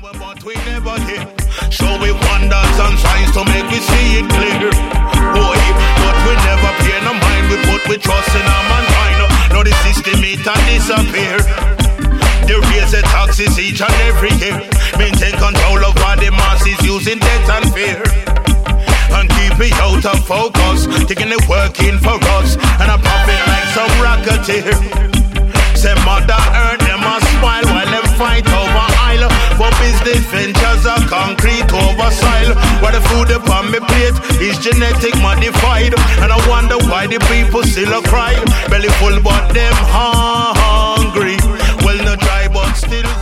But we never did. Show we wonders and signs to make we see it clear. Boy, but we never pay no mind. We put we trust in our mankind. Now the system it and disappear. They raise the taxes each and every year. Maintain control over the masses using debt and fear. And keep it out of focus, taking it working for us. And a profit like some racketeer. Say mother earth, them a smile while them fight over aisle. For business ventures are concrete over soil. While the food upon me plate is genetic modified. And I wonder why the people still a cry. Belly full but them hungry. Well not dry but still